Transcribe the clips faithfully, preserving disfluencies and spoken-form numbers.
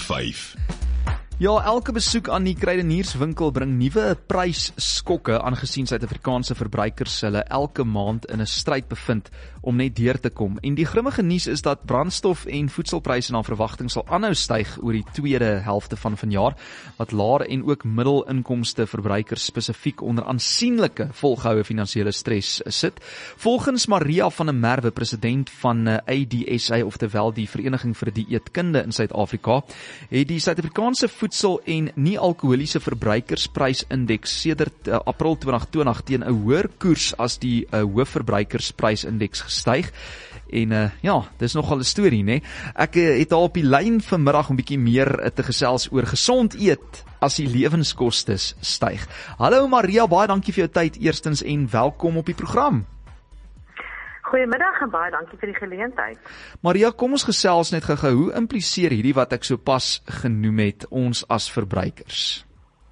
vyf. Ja, elke besoek aan die kruidenierswinkel bring nuwe prysskokke, aangesien Suid-Afrikaanse verbruikers hulle elke maand in 'n stryd bevind om net deur te kom. En die grimmige nuus is dat brandstof en voedselpryse na verwagting sal aanhou styg oor die tweede helfte van vanjaar, wat lae en ook middelinkomste verbruikers spesifiek onder aansienlike volgehoue finansiële stres sit. Volgens Maria van der Merwe, president van A D S A, oftewel die Vereniging vir Dieetkunde in Suid-Afrika, het die Suid-Afrikaanse voedsel en nie-alkoholiese verbruikersprysindeks sedert uh, April twintig twintig teen 'n hoër koers as die uh, hoofverbruikersprysindeks gestyg. En uh, ja, dis nogal 'n storie, né? Ek uh, het al op die lyn vanmiddag om bietjie meer uh, te gesels oor gesond eet as die lewenskostes styg. Hallo Maria, baie dankie vir jou tyd eerstens en welkom op die program. Goeiemiddag en baie dankie vir die geleentheid. Maria, kom ons gesels net gou-gou, hoe impliseer hierdie wat ek so pas genoem het ons as verbruikers?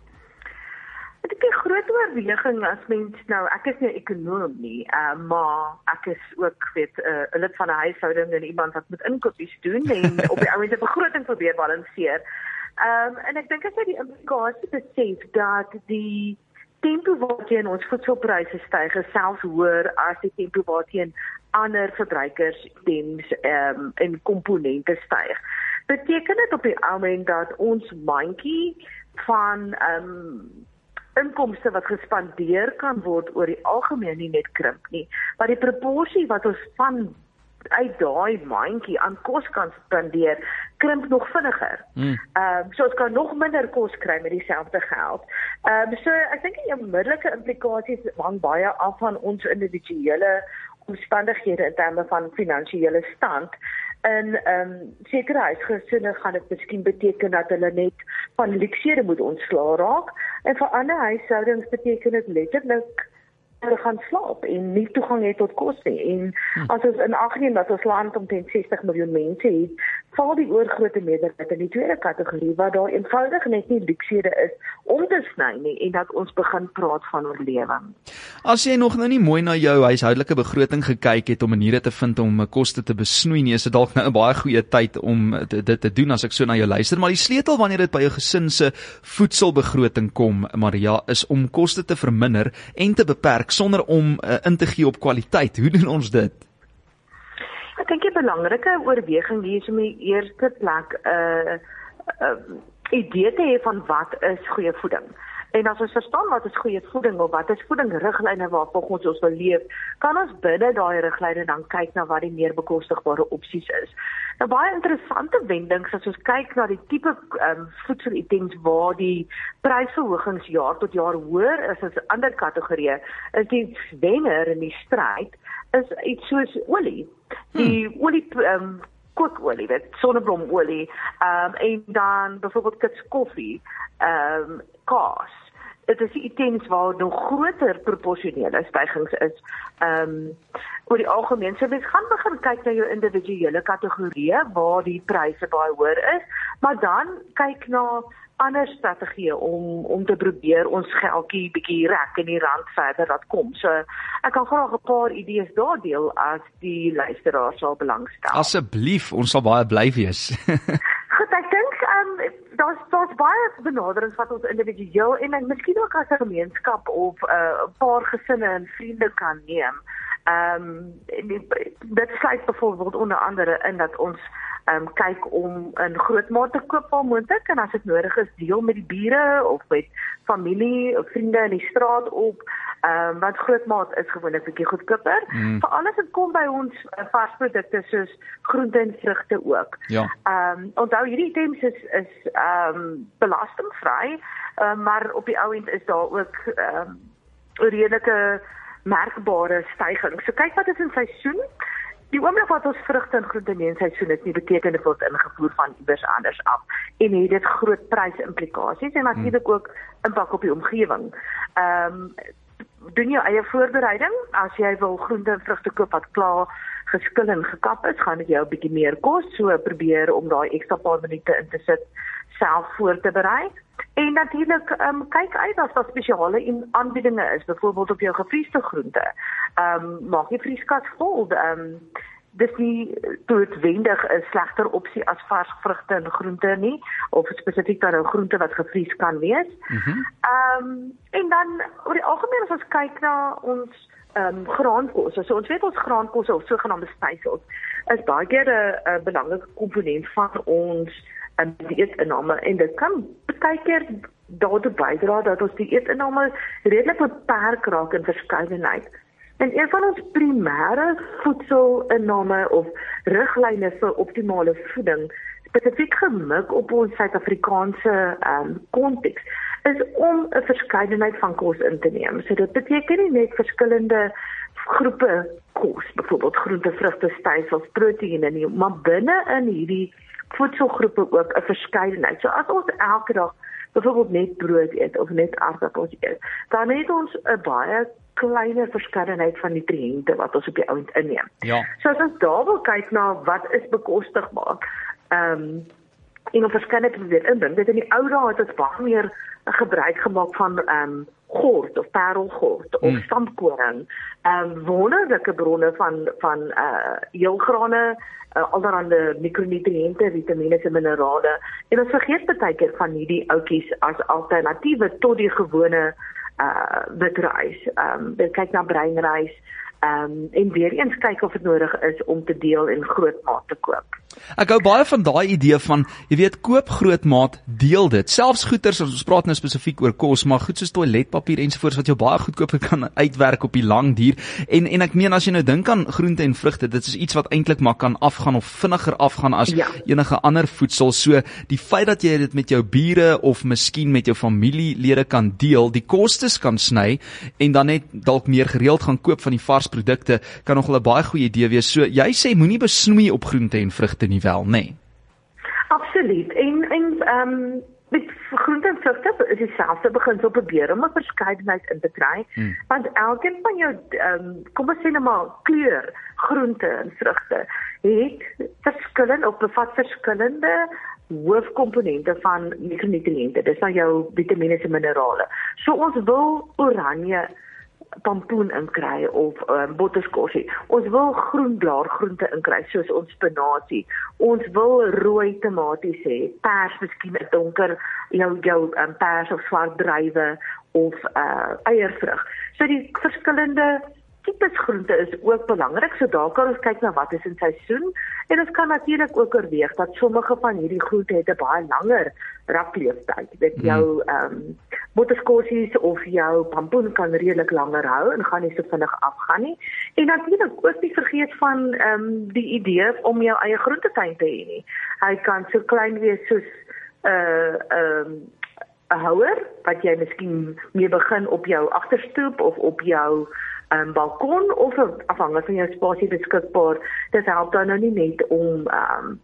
Ek dink die groot oorweging as mens nou, ek is nie 'n ekonoom nie, uh, maar ek is ook weet 'n uh, lid van 'n huishouding en iemand wat met inkopies doen en op die ouende begroting probeer balanseer. Um, en ek dink as jy die implikasie besef dat die tempo waarteen ons voedselpryse styg is selfs hoër as die tempo waarteen ander verbruikersitems um, en komponente styg. Beteken dit op die oomblik dat ons mandjie van um, inkomste wat gespandeer kan word oor die algemeen nie net krimp nie, maar die proporsie wat ons van uit daai mandjie aan kos kan spandeer, krimp nog vinniger. Mm. Um, so ons kan nog minder kos kry met dieselfde geld. Um, so ek dink die onmiddellike implikasies hang baie af van ons individuele omstandighede in terme van finansiële stand. En um, sekere huisgesinne gaan dit miskien beteken dat hulle net van luksede moet ontslaa raak. En vir ander huishoudings beteken dit letterlik hulle gaan slaap en nie toegang het tot kos nie. En as ons in ag neem dat ons land omtrent sestig miljoen mense het, val die oorgrootste meerderheid in die tweede kategorie, waar daar eenvoudig net nie luksede is om te sny nie, en dat ons begin praat van oorlewing. As jy nog nou nie mooi na jou huishoudelike begroting gekyk het om maniere te vind om koste te besnoei nie, is dit dalk nou 'n baie goeie tyd om dit te doen as ek so na jou luister, maar die sleutel wanneer dit by jou gesin se voedselbegroting kom, Maria, is om koste te verminder en te beperk sonder om uh, in te gee op kwaliteit. Hoe doen ons dit? Ek dink die belangrike oorweging hier is om die eerste plek 'n uh, uh, idee te hê van wat is goeie voeding. En as ons verstaan wat is goeie voeding of wat is voedingriglyne waarvolgens ons wil leef, kan ons binne daai riglyne dan kyk na wat die meer bekostigbare opsies is. Nou baie interessante wendings as ons kyk na die tipe um, voedselitems waar die prysverhogings jaar tot jaar hoër is as ander kategorieë, is die wenner in die stryd is iets soos olie. Die hmm. olie um, kookolie, weet, sonneblomolie, um, en dan byvoorbeeld kits koffie, um, kaas. Dit is die items waar nog groter proporsionele stygings is. Um, oor die algemeen, so mens gaan begin kyk na jou individuele kategorieë waar die pryse baie hoër is, maar dan kyk na ander strategieë om om te probeer ons geldjie bietjie rek en die rand verder laat kom. So ek kan graag 'n paar idees daar deel as die luisteraar sal belangstel. Asseblief, ons sal baie bly wees. Goed, ek dink um, daar's daar's baie benaderings wat ons individueel en en miskien ook as 'n gemeenskap of 'n uh, paar gesinne en vriende kan neem. Ehm um, dit sluit byvoorbeeld onder andere in dat ons Um, kyk om in groot mate te koop waar moontlik, en as dit nodig is, deel met die bure of met familie of vriende in die straat op, um, want grootmaat is gewoonlik 'n bietjie goedkoper. Mm. Veral as dit kom by ons uh, varsprodukte soos groente en vrugte ook. Ja. Um, onthou, hierdie items is, is um, belastingvry, um, maar op die ou end is daar ook um, redelike merkbare stygings. So kyk wat is in seisoen. Die oomblik wat ons vrugte en groente nie in seisoen is nie, beteken dit word ingevoer van iewers anders af en het dit groot prysimplikasies en natuurlik ook impak op die omgewing. Ehm um, doen jou eie voorbereiding. As jy wil groente en vrugte koop wat klaar geskil en gekap is, gaan dit jou 'n bietjie meer kos, so probeer om daai ekstra paar minute in te sit self voor te berei. En natuurlik um, kyk uit as daar spesiale aanbiedinge is, byvoorbeeld op jou gevriesde groente. Ehm um, maak jy vrieskas vol. Um, dis nie noodwendig 'n slegter opsie as vars vrugte en groente nie, of spesifiek dan 'n groente wat gevries kan wees. Mhm. Ehm um, en dan oor die algemeen as ons kyk na ons ehm um, graankosse, so ons weet ons graankosse of sogenaamde stysels is baie keer 'n 'n belangrike komponent van ons um, dieetinname en dit kan baie keer daartoe bydra dat ons dieetinname redelik beperk raak in verskeidenheid. En een van ons primêre voedselinname of riglyne vir optimale voeding, spesifiek gemik op ons Suid-Afrikaanse um, konteks, is om 'n verskeidenheid van kos in te neem. So dit beteken nie net verskillende groepe kos, byvoorbeeld groente, vrugte, stysels, proteïene nie, maar binne in hierdie voedselgroepe ook 'n verskeidenheid. So as ons elke dag byvoorbeeld net brood eet of net aardappels eet, dan het ons 'n baie kleiner verskeidenheid van nutriënte wat ons op die ouend inneem. Ja. So as ons daar wil kyk na wat is bekostigbaar, ehm um, en om verskeidenheid te probeer inbring, dit in die ou dae het ons baie meer gebruik gemaak van ehm um, gort of parelgort of mm. stampkoring, ehm um, wonderlike bronne van van uh heelgrane, uh, allerhande mikronutriënte, vitamiene en minerale. En ons vergeet baie keer van hierdie oudjies as alternatiewe tot die gewone uh witrys. Ehm um, kyk na breinrys, ehm um, en weer eens kyk of dit nodig is om te deel en groot maat te koop. Ek hou baie van daai idee van, jy weet, koop groot maat, deel dit. Selfs goeders, ons praat nou spesifiek oor kos, maar goed soos toiletpapier ensovoorts wat jy baie goedkoop kan uitwerk op die lang duur. En en ek meen as jy nou dink aan groente en vrugte, dit is iets wat eintlik maar kan afgaan of vinniger afgaan as ja. enige ander voedsel. So die feit dat jy dit met jou bure of miskien met jou familielede kan deel, die kostes kan sny en dan net dalk meer gereeld gaan koop van die vars produkte, kan nogal 'n baie goeie idee wees. So jy sê moenie besnoei op groente en vrugte nie wel, nê? Nee. Absoluut. En en ehm um, met groente en vrugte is dieselfde beginsel probeer om 'n verskeidenheid in te kry, hmm. want elkeen van jou ehm um, kom ons sê net maar kleur groente en vrugte het verskillende of bevat verskillende hoofkomponente van mikronutriënte. Dis nou jou vitamiene en minerale. So ons wil oranje pampoen inkry of um, botterskorsie. Ons wil groen blaargroente inkry soos ons spinasie. Ons wil rooi tomaties hê, pers, miskien 'n donker jou jou um, pers of swart druiwe of uh, eiervrug. So die verskillende tipes groente is ook belangrik. So daar kan ons kyk na wat is in seisoen en ons kan natuurlik ook oorweeg dat sommige van hierdie groente het 'n baie langer rapleeftyd. Dit jou ehm um, botterskorsies of jou pampoen kan redelik langer hou en gaan nie so vinnig afgaan nie. En natuurlik ook nie vergeet van ehm um, die idee om jou eie groentetuin te hê nie. Hy kan so klein wees soos 'n uh, ehm um, 'n houer wat jy miskien mee begin op jou agterstoep of op jou um, balkon of afhangende van jou spasie beskikbaar. Dit help dan nou nie net om um,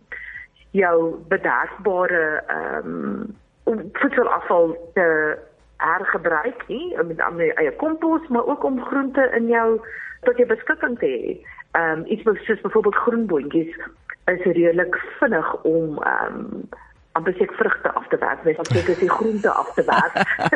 jou bederfbare um, voedselafval te hergebruik nie, met eie kompos, maar ook om groente in jou tot jou beskikking te hê. Um, iets soos byvoorbeeld groenboontjies is redelik vinnig om um, amper seker vrugte af te werk, mens sê dis die groente af te werk.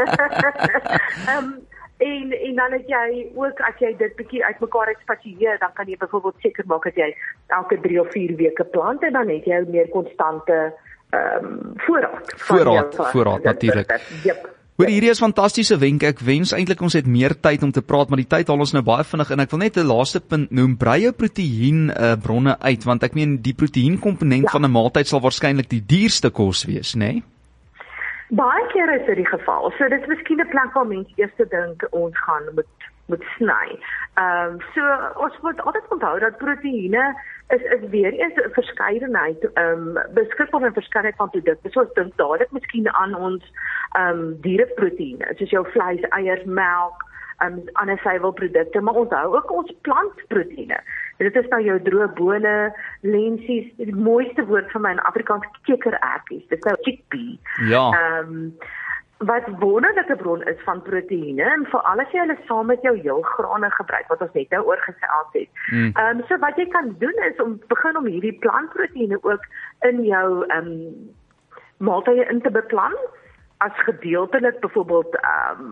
um, en en dan het jy ook as jy dit bietjie uitmekaar uitspasieer, dan kan jy byvoorbeeld seker maak dat jy elke drie of vier weke plant en dan het jy meer konstante ehm um, voorraad. Voorraad, voorraad natuurlik. Yep. Hoor, hierdie is fantastiese wenke. Ek wens eintlik ons het meer tyd om te praat, maar die tyd haal ons nou baie vinnig in. Ek wil net 'n laaste punt noem. Brei jou proteïen uh, bronne uit, want ek meen die proteïenkomponent ja. van 'n maaltyd sal waarskynlik die duurste kos wees, né? Nee? Baie keer is dit die geval. So dit is miskien 'n plek waar mense eers dink ons gaan moet moet sny. Ehm um, so ons moet altyd onthou dat proteïene is is weer eens 'n verskeidenheid ehm um, beskikbaar 'n verskeidenheid van produkte. So ons dink dadelik miskien aan ons ehm um, diereproteïene, soos jou vleis, eiers, melk, ehm um, ander suiwelprodukte, maar onthou ook ons plantproteïene. Dit is nou jou droë bone, lensies, die mooiste woord vir my in Afrikaans, kikkerertjies. Dit is nou chickpea. Ja. Ehm um, wat wonderlike bron is van proteïene en veral as jy hulle saam met jou heelgrane gebruik wat ons net nou oorgesels het. Ehm mm. um, so wat jy kan doen is om begin om hierdie plantproteïene ook in jou ehm um, maaltye in te beplan as gedeeltelik byvoorbeeld ehm um,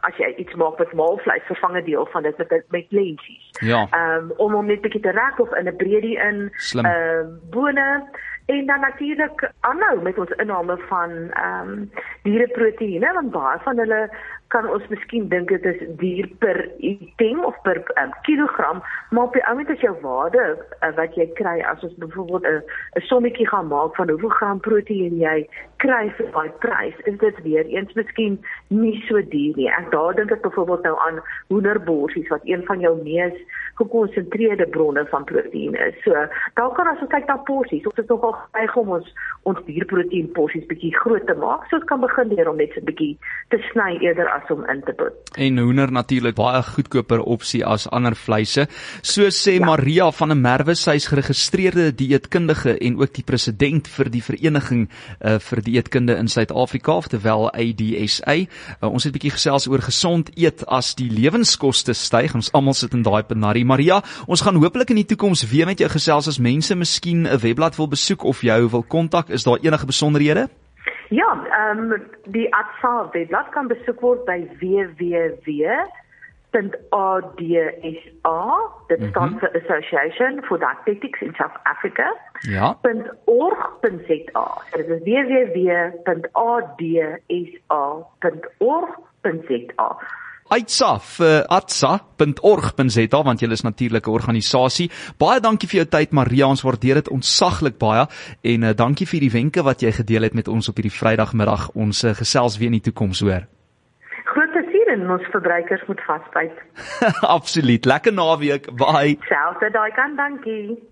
as jy iets maak met maalvleis, vervang 'n deel van dit met met lensies. Ja. Um, om hom net bietjie te rek of in 'n breedie in, Slim. um, bone. En dan natuurlik aanhou met ons inname van ehm um, diereproteïene, want baie van hulle kan ons miskien dink dit is duur per item of per um, kilogram, maar op die ou end is jou waarde uh, wat jy kry as ons byvoorbeeld 'n 'n sommetjie gaan maak van hoeveel gram proteïen jy kry vir daai prys, is dit weer eens miskien nie so duur nie. Ek daar dink ek byvoorbeeld nou aan hoenderborsies wat een van jou mees gekonsentreerde bronne van proteïen is. So, daar kan as ons kyk na porsies, ons is nogal geneig om ons ons dierproteïen porsies bietjie groot te maak, so ons kan begin leer om net so 'n bietjie te sny eerder as om in te put. En hoender natuurlik baie goedkoper opsie as ander vleise. So sê ja. Maria van der Merwe, sy is geregistreerde dieetkundige en ook die president vir die vereniging uh, vir dieetkunde in Suid-Afrika, oftewel A D S A. Uh, ons het 'n bietjie gesels oor gesond eet as die lewenskoste styg. Ons almal sit in daai penarie. Maria, ons gaan hopelik in die toekoms weer met jou gesels as mense miskien 'n webblad wil besoek of jou wil kontak. Is daar enige besonderhede? Ja, ehm um, die A D S A webblad kan besoek word by w w w punt a d s a, dit mm-hmm. staan vir Association for Dietetics in South Africa, ja. .org punt z a. So dit is w w w punt a d s a punt org punt z a. A D S A vir a d s a punt org punt z a, want julle is natuurlik 'n organisasie. Baie dankie vir jou tyd, Maria, ons waardeer dit ontsaglik baie, en uh, dankie vir die wenke wat jy gedeel het met ons op hierdie Vrydagmiddag. Ons uh, gesels weer in die toekoms, hoor. Groot plesier, en ons verbruikers moet vasbyt. Absoluut, lekker naweek, bye. Selfde daai kant, dankie.